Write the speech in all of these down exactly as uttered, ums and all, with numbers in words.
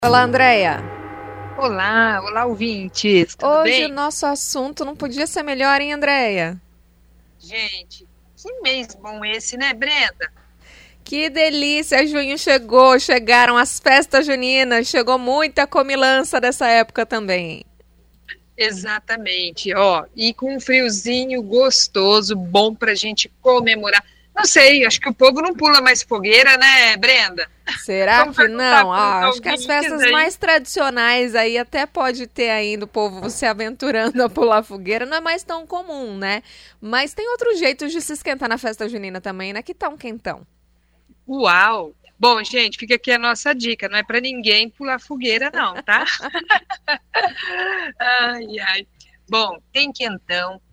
Olá, Andréia. Olá, olá ouvintes, tudo Hoje o bem? nosso assunto não podia ser melhor, hein, Andréia? Gente, que mês bom esse, né, Brenda? Que delícia! Junho chegou, chegaram as festas juninas, chegou muita comilança dessa época também. Exatamente, ó, e com um friozinho gostoso, bom pra gente comemorar. Não sei, acho que o povo não pula mais fogueira, né, Brenda? Será Vamos que perguntar não? para os Ah, acho que as ouvintes festas aí. mais tradicionais aí até pode ter ainda o povo se aventurando a pular fogueira, não é mais tão comum, né? Mas tem outros jeitos de se esquentar na festa junina também, né? Que tá um quentão. Uau! Bom, gente, fica aqui a nossa dica, não é pra ninguém pular fogueira, não, tá? Ai, ai. Bom, tem quentão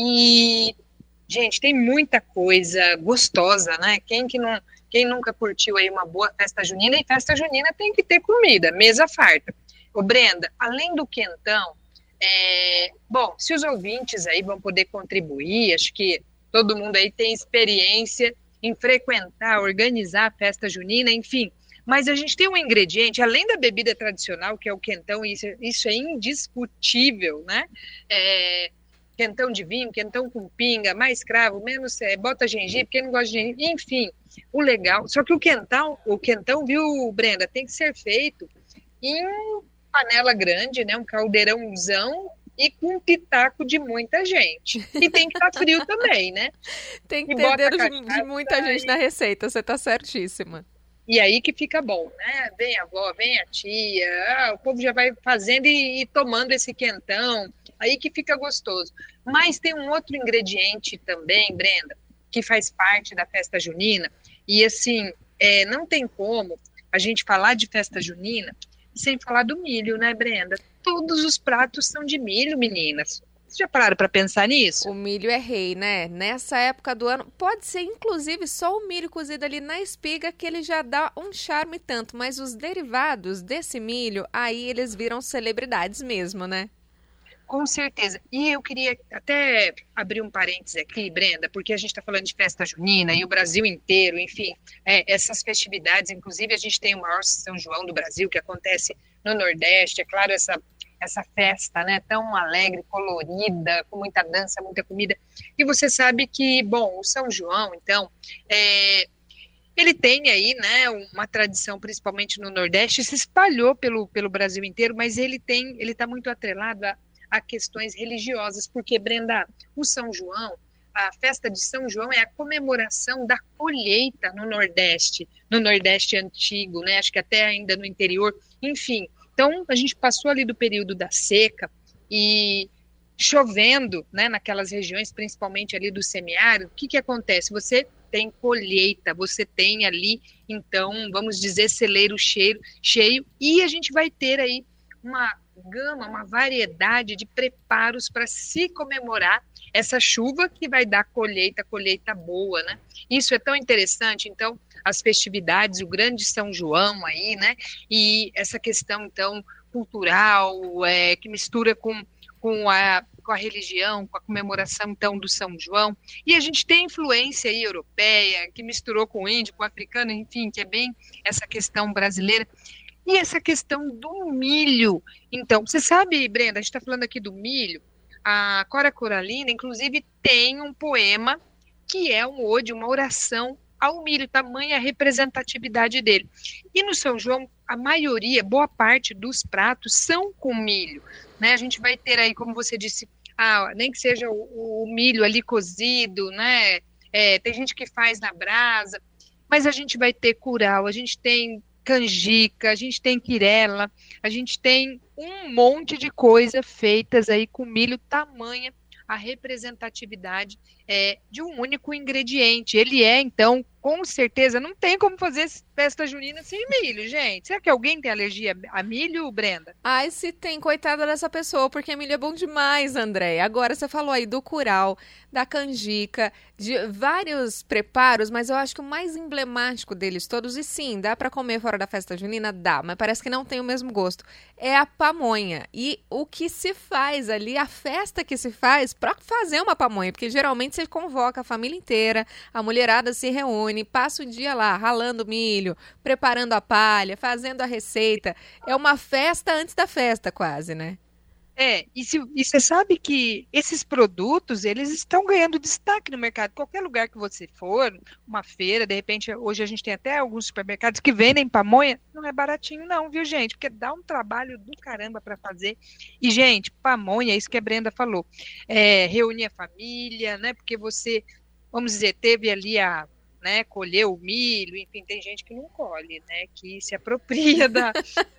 e gente, tem muita coisa gostosa, né? Quem que não, quem nunca curtiu aí uma boa festa junina? E festa junina tem que ter comida, mesa farta. Ô Brenda, além do quentão, é, bom, se os ouvintes aí vão poder contribuir, acho que todo mundo aí tem experiência em frequentar, organizar a festa junina, enfim. Mas a gente tem um ingrediente, além da bebida tradicional, que é o quentão, e isso, isso é indiscutível, né? É, quentão de vinho, quentão com pinga, mais cravo, menos, é, bota gengibre, quem não gosta de gengibre, enfim, o legal. Só que o quentão, o quentão, viu, Brenda, tem que ser feito em panela grande, né, um caldeirãozão e com um pitaco de muita gente. E tem que estar frio também, né? Tem que E ter bota a dedo de, de cachaça muita gente na receita, você tá certíssima. e aí que fica bom, né? Vem a avó, vem a tia, ah, o povo já vai fazendo e, e tomando esse quentão, aí que fica gostoso. Mas tem um outro ingrediente também, Brenda, que faz parte da festa junina, e assim, é, não tem como a gente falar de festa junina sem falar do milho, né, Brenda? Todos os pratos são de milho, meninas. Vocês já pararam para pensar nisso? O milho é rei, né? Nessa época do ano, pode ser inclusive só o milho cozido ali na espiga que ele já dá um charme tanto, mas os derivados desse milho, aí eles viram celebridades mesmo, né? Com certeza. E eu queria até abrir um parênteses aqui, Brenda, porque a gente está falando de festa junina e o Brasil inteiro, enfim, é, essas festividades, inclusive a gente tem o maior São João do Brasil, que acontece no Nordeste, é claro, essa, essa festa, né, tão alegre, colorida, com muita dança, muita comida. E você sabe que, bom, o São João, então, é, ele tem aí, né, uma tradição, principalmente no Nordeste, se espalhou pelo, pelo Brasil inteiro, mas ele tem, ele está muito atrelado a a questões religiosas, porque, Brenda, o São João, a festa de São João é a comemoração da colheita no Nordeste, no Nordeste antigo, né? Acho que até ainda no interior, enfim. Então, a gente passou ali do período da seca e chovendo, né, naquelas regiões, principalmente ali do semiárido, o que que acontece? Você tem colheita, você tem ali, então, vamos dizer, celeiro cheio, cheio, e a gente vai ter aí uma gama, uma variedade de preparos para se comemorar essa chuva que vai dar colheita, colheita boa, né? Isso é tão interessante, então, as festividades, o grande São João aí, né? E essa questão, então, cultural, é, que mistura com, com, a, com a religião, com a comemoração, então, do São João. E a gente tem influência aí europeia, que misturou com o índio, com o africano, enfim, que é bem essa questão brasileira. E essa questão do milho. Então, você sabe, Brenda, a gente está falando aqui do milho, a Cora Coralina, inclusive, tem um poema que é um ode, uma oração ao milho, tamanha a representatividade dele. E no São João, a maioria, boa parte dos pratos são com milho. Né? A gente vai ter aí, como você disse, ah, nem que seja o, o milho ali cozido, né? É, tem gente que faz na brasa, mas a gente vai ter curau, a gente tem canjica, a gente tem quirela, a gente tem um monte de coisa feitas aí com milho, tamanha a representatividade é, de um único ingrediente. Ele é, então, com certeza, não tem como fazer festa junina sem milho, gente. Será que alguém tem alergia a milho, Brenda? Ai, se tem, coitada dessa pessoa, porque milho é bom demais, André. Agora, você falou aí do curau, da canjica, de vários preparos, mas eu acho que o mais emblemático deles todos, e sim, dá para comer fora da festa junina? Dá, mas parece que não tem o mesmo gosto. É a pamonha. E o que se faz ali, a festa que se faz para fazer uma pamonha, porque geralmente você convoca a família inteira, a mulherada se reúne, passa o dia lá ralando milho, milho, preparando a palha, fazendo a receita. É uma festa antes da festa, quase, né? É, e, se, e você sabe que esses produtos, eles estão ganhando destaque no mercado. Qualquer lugar que você for, uma feira, de repente, hoje a gente tem até alguns supermercados que vendem pamonha, não é baratinho não, viu, gente? Porque dá um trabalho do caramba para fazer. E, gente, pamonha, isso que a Brenda falou, é, reunir a família, né? Porque você, vamos dizer, teve ali a, né, colher o milho, enfim, tem gente que não colhe, né? Que se apropria da...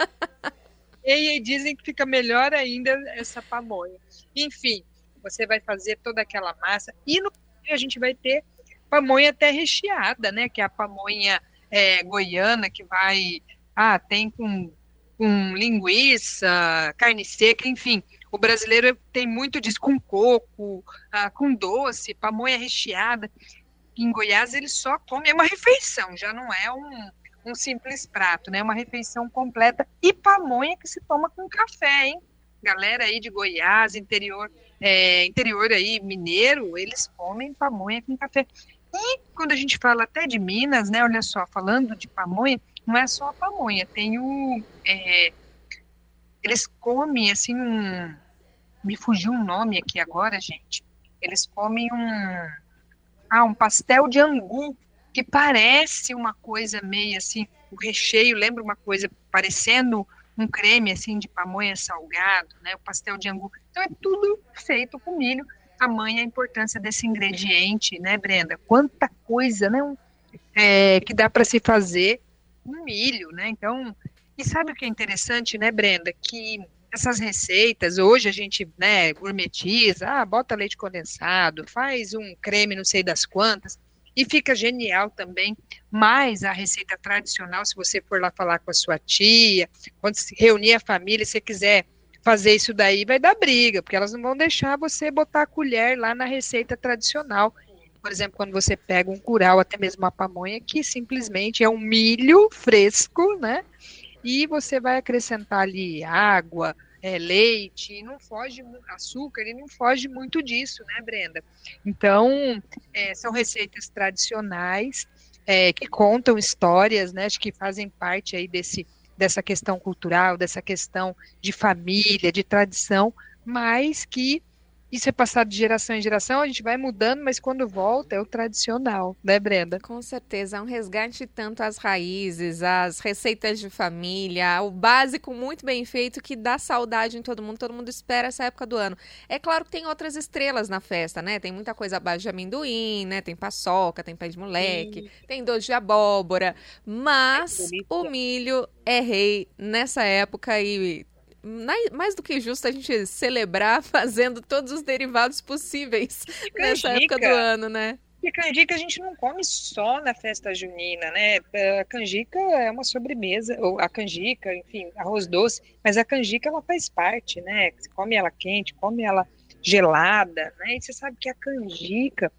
E aí dizem que fica melhor ainda essa pamonha. Enfim, você vai fazer toda aquela massa. E no fim a gente vai ter pamonha até recheada, né? Que é a pamonha é, goiana, que vai... Ah, tem com, com linguiça, carne seca, enfim. O brasileiro tem muito disso, com coco, ah, com doce, pamonha recheada. Em Goiás eles só comem, é uma refeição, já não é um... um simples prato, né? Uma refeição completa e pamonha que se toma com café, hein? Galera aí de Goiás, interior, é, interior aí mineiro, eles comem pamonha com café. E quando a gente fala até de Minas, né? Olha só, falando de pamonha, não é só a pamonha, tem o... É, eles comem, assim, um... Me fugiu um nome aqui agora, gente. Eles comem um... Ah, um pastel de angu, que parece uma coisa meio assim, o recheio lembra uma coisa parecendo um creme assim de pamonha salgado, né? O pastel de angu. Então é tudo feito com milho. Tamanha a importância desse ingrediente, né, Brenda? Quanta coisa, né? É, que dá para se fazer com milho, né? Então, e sabe o que é interessante, né, Brenda? Que essas receitas, hoje a gente, né, gourmetiza, ah, bota leite condensado, faz um creme não sei das quantas, e fica genial também, mas a receita tradicional, se você for lá falar com a sua tia, quando se reunir a família, se você quiser fazer isso daí, vai dar briga, porque elas não vão deixar você botar a colher lá na receita tradicional. Por exemplo, quando você pega um curau, até mesmo uma pamonha, que simplesmente é um milho fresco, né? E você vai acrescentar ali água, é, leite, não foge, açúcar, e não foge muito disso, né, Brenda? Então, é, são receitas tradicionais, é, que contam histórias, né, que fazem parte aí desse, dessa questão cultural, dessa questão de família, de tradição, mas que isso é passado de geração em geração, a gente vai mudando, mas quando volta é o tradicional, né, Brenda? Com certeza, é um resgate tanto às raízes, às receitas de família, o básico muito bem feito que dá saudade em todo mundo, todo mundo espera essa época do ano. É claro que tem outras estrelas na festa, né? Tem muita coisa abaixo de amendoim, né? Tem paçoca, tem pé de moleque, Sim. tem doce de abóbora, mas o milho é rei nessa época e... mais do que justo a gente celebrar fazendo todos os derivados possíveis nessa época do ano, né? E canjica a gente não come só na festa junina, né? A canjica é uma sobremesa, ou a canjica, enfim, arroz doce, mas a canjica ela faz parte, né? Você come ela quente, come ela gelada, né? E você sabe que a canjica,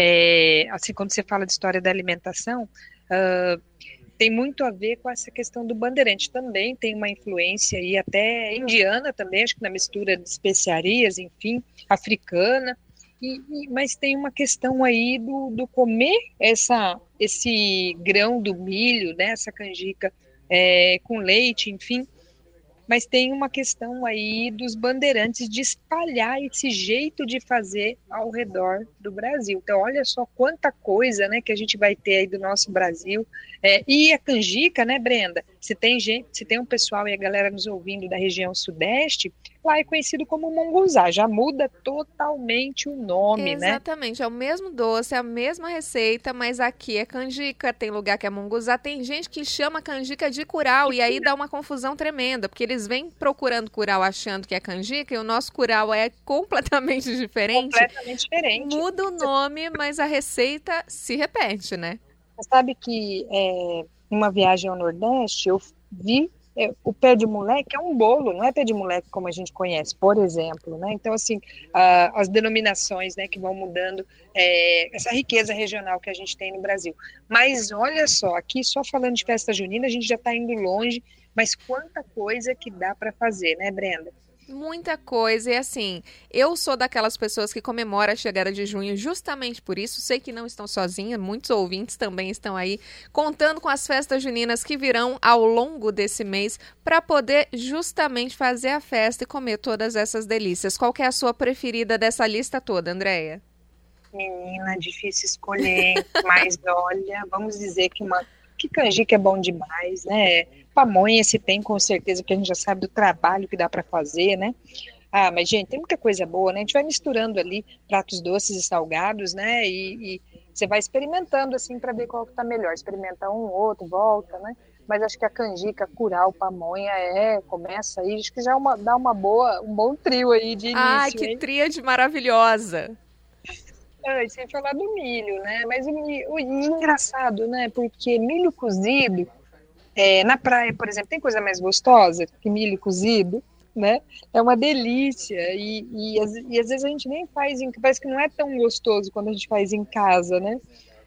é, assim, quando você fala de história da alimentação, uh, tem muito a ver com essa questão do bandeirante. Também tem uma influência aí até indiana também, acho que na mistura de especiarias, enfim, africana, e, e, mas tem uma questão aí do, do comer essa, esse grão do milho, né, essa canjica é, com leite, enfim, mas tem uma questão aí dos bandeirantes de espalhar esse jeito de fazer ao redor do Brasil. Então, olha só quanta coisa, né, que a gente vai ter aí do nosso Brasil. É, e a canjica, né, Brenda? Se tem gente, se tem um pessoal e a galera nos ouvindo da região sudeste, lá é conhecido como munguzá, já muda totalmente o nome, Exatamente, né? Exatamente, é o mesmo doce, é a mesma receita, mas aqui é canjica, tem lugar que é munguzá, tem gente que chama canjica de curau, e aí dá uma confusão tremenda, porque eles vêm procurando curau achando que é canjica, e o nosso curau é completamente diferente. Completamente diferente. Muda o nome, mas a receita se repete, né? Você sabe que é, uma viagem ao Nordeste, eu vi é, o pé de moleque é um bolo, não é pé de moleque como a gente conhece, por exemplo, né? Então, assim, a, as denominações, né, que vão mudando, é, essa riqueza regional que a gente tem no Brasil. Mas olha só, aqui só falando de festa junina, a gente já está indo longe, mas quanta coisa que dá para fazer, né, Brenda? Muita coisa, e assim, eu sou daquelas pessoas que comemora a chegada de junho justamente por isso, sei que não estão sozinhas, muitos ouvintes também estão aí contando com as festas juninas que virão ao longo desse mês para poder justamente fazer a festa e comer todas essas delícias. Qual que é a sua preferida dessa lista toda, Andréia? Menina, difícil escolher, mas olha, vamos dizer que uma que canjica é bom demais, né? Pamonha se tem com certeza, porque a gente já sabe do trabalho que dá para fazer, né? Ah, mas gente, tem muita coisa boa, né? A gente vai misturando ali pratos doces e salgados, né? E, e você vai experimentando assim para ver qual que tá melhor. Experimenta um, outro, volta, né? Mas acho que a canjica, curau, pamonha é, começa aí, acho que já é uma, dá uma boa, um bom trio aí de início. Ai, que hein? tríade maravilhosa! Ah, sem falar do milho, né? Mas o, milho, o engraçado, né? Porque milho cozido, é, na praia, por exemplo, tem coisa mais gostosa que milho cozido, né? É uma delícia. E, e, e às vezes a gente nem faz, em, parece que não é tão gostoso quando a gente faz em casa, né?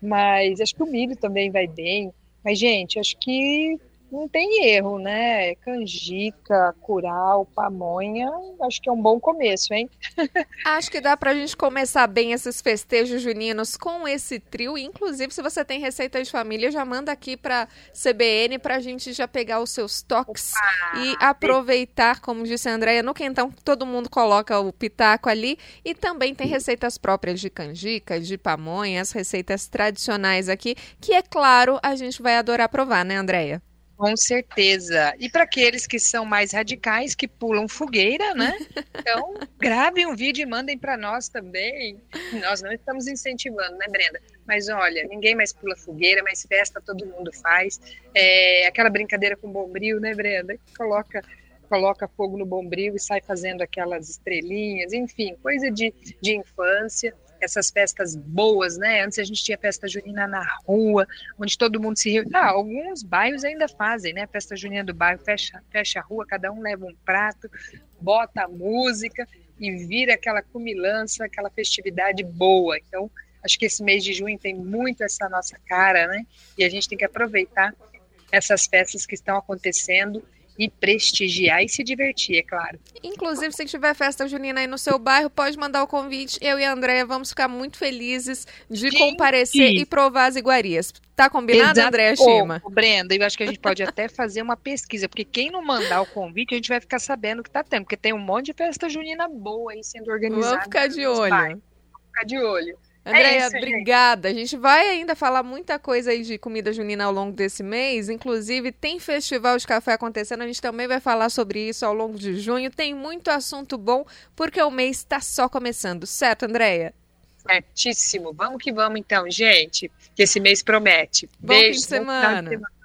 Mas acho que o milho também vai bem. Mas, gente, acho que não tem erro, né? Canjica, curau, pamonha, acho que é um bom começo, hein? Acho que dá pra gente começar bem esses festejos juninos com esse trio. Inclusive, se você tem receita de família, já manda aqui pra C B N pra gente já pegar os seus toques Opa! e aproveitar, como disse a Andréia, no quentão todo mundo coloca o pitaco ali. E também tem receitas próprias de canjica, de pamonha, as receitas tradicionais aqui, que é claro, a gente vai adorar provar, né, Andréia? Com certeza. E para aqueles que são mais radicais, que pulam fogueira, né? Então, gravem um vídeo e mandem para nós também. Nós não estamos incentivando, né, Brenda? Mas olha, ninguém mais pula fogueira, mas festa todo mundo faz. É, aquela brincadeira com bombril, né, Brenda? Coloca, coloca fogo no bombril e sai fazendo aquelas estrelinhas, enfim, coisa de, de infância. Essas festas boas, né? Antes a gente tinha festa junina na rua, onde todo mundo se reúne. Ah, alguns bairros ainda fazem, né? Festa junina do bairro, fecha, fecha a rua, cada um leva um prato, bota a música e vira aquela cumilança, aquela festividade boa. Então, acho que esse mês de junho tem muito essa nossa cara, né? E a gente tem que aproveitar essas festas que estão acontecendo e prestigiar e se divertir, é claro. Inclusive, se tiver festa junina aí no seu bairro, pode mandar o convite. Eu e a Andréia vamos ficar muito felizes de Gente. comparecer e provar as iguarias. Tá combinado, Exato. Andréia Shima? Ô, Brenda, eu acho que a gente pode até fazer uma pesquisa, porque quem não mandar o convite, a gente vai ficar sabendo que tá tendo, porque tem um monte de festa junina boa aí sendo organizada. Vamos ficar de olho. Vamos ficar de olho. Andréia, é isso, obrigada. Gente. A gente vai ainda falar muita coisa aí de comida junina ao longo desse mês. Inclusive, tem festival de café acontecendo. A gente também vai falar sobre isso ao longo de junho. Tem muito assunto bom, porque o mês está só começando. Certo, Andréia? Certíssimo. Vamos que vamos, então, gente. Que esse mês promete. Bom Beijo. fim de semana. Bom final de semana.